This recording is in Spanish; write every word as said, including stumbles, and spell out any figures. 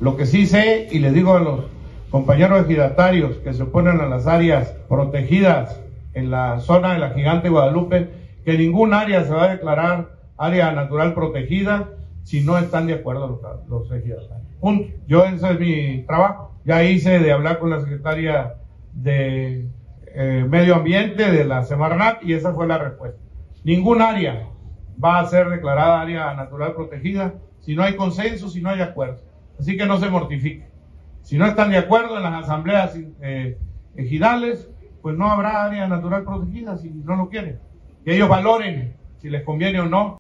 Lo que sí sé, y les digo a los compañeros ejidatarios que se oponen a las áreas protegidas en la zona de la Gigante Guadalupe, que ningún área se va a declarar área natural protegida si no están de acuerdo los, los ejidatarios. Punto. Yo, ese es mi trabajo. Ya hice de hablar con la secretaria de eh, Medio Ambiente de la Semarnat y esa fue la respuesta. Ningún área va a ser declarada área natural protegida si no hay consenso, si no hay acuerdo. Así que no se mortifique. Si no están de acuerdo en las asambleas eh, ejidales, pues no habrá área natural protegida si no lo quieren. Que ellos valoren si les conviene o no.